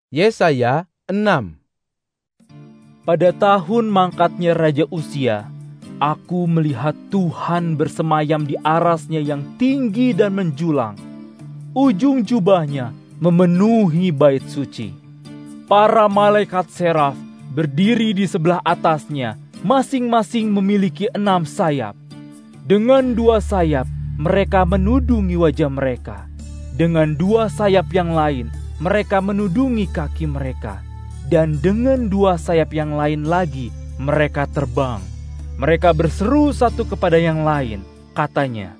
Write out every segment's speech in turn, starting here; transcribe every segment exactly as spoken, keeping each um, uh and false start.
Yesaya enam. Pada tahun mangkatnya Raja Uzia, aku melihat Tuhan bersemayam di arasnya yang tinggi dan menjulang. Ujung jubahnya memenuhi bait suci. Para malaikat seraf berdiri di sebelah atasnya, masing-masing memiliki enam sayap. Dengan dua sayap, mereka menudungi wajah mereka. Dengan dua sayap yang lain, mereka menudungi kaki mereka. Dan dengan dua sayap yang lain lagi, mereka terbang. Mereka berseru satu kepada yang lain, katanya,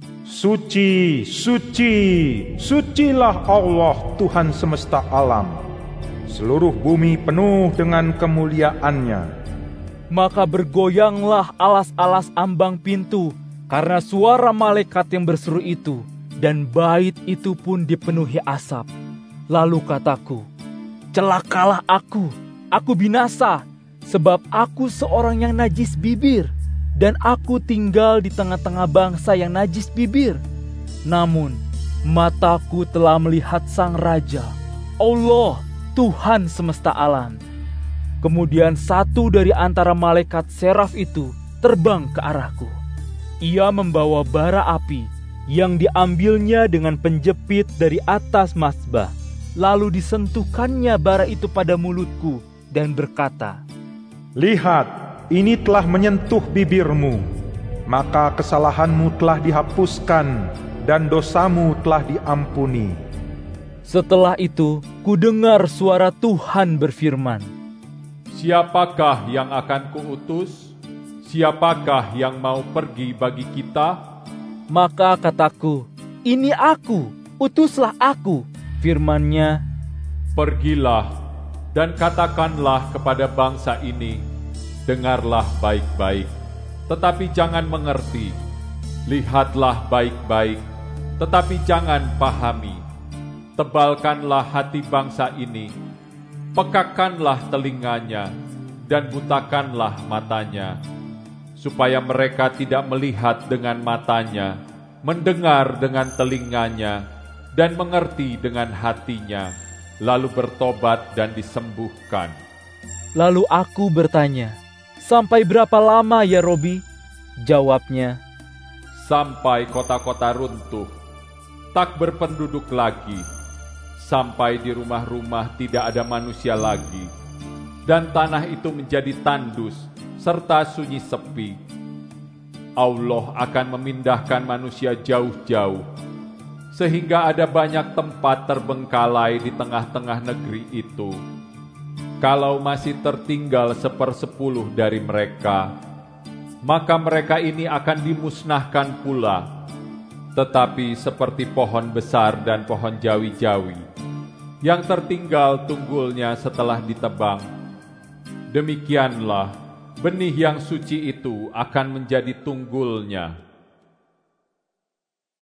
Suci, suci, sucilah Allah Tuhan semesta alam. Seluruh bumi penuh dengan kemuliaan-Nya. Maka bergoyanglah alas-alas ambang pintu karena suara malaikat yang berseru itu, dan bait itu pun dipenuhi asap. Lalu kataku, celakalah aku, aku binasa, sebab aku seorang yang najis bibir, dan aku tinggal di tengah-tengah bangsa yang najis bibir. Namun, mataku telah melihat Sang Raja, Allah, Tuhan semesta alam. Kemudian satu dari antara malaikat seraf itu terbang ke arahku. Ia membawa bara api yang diambilnya dengan penjepit dari atas mazbah. Lalu disentuhkannya bara itu pada mulutku dan berkata, Lihat, ini telah menyentuh bibirmu, maka kesalahanmu telah dihapuskan dan dosamu telah diampuni. Setelah itu, kudengar suara Tuhan berfirman, Siapakah yang akan kuutus? Siapakah yang mau pergi bagi kita? Maka kataku, ini aku, utuslah aku. Firman-Nya, Pergilah dan katakanlah kepada bangsa ini, dengarlah baik-baik, tetapi jangan mengerti. Lihatlah baik-baik, tetapi jangan pahami. Tebalkanlah hati bangsa ini, pekakanlah telinganya, dan butakanlah matanya, supaya mereka tidak melihat dengan matanya, mendengar dengan telinganya, dan mengerti dengan hatinya, lalu bertobat dan disembuhkan. Lalu aku bertanya, sampai berapa lama ya Robi? Jawabnya, sampai kota-kota runtuh, tak berpenduduk lagi, sampai di rumah-rumah tidak ada manusia lagi, dan tanah itu menjadi tandus serta sunyi sepi. Allah akan memindahkan manusia jauh-jauh, sehingga ada banyak tempat terbengkalai di tengah-tengah negeri itu. Kalau masih tertinggal sepersepuluh dari mereka, maka mereka ini akan dimusnahkan pula. Tetapi seperti pohon besar dan pohon jawi-jawi, yang tertinggal tunggulnya setelah ditebang, demikianlah benih yang suci itu akan menjadi tunggulnya.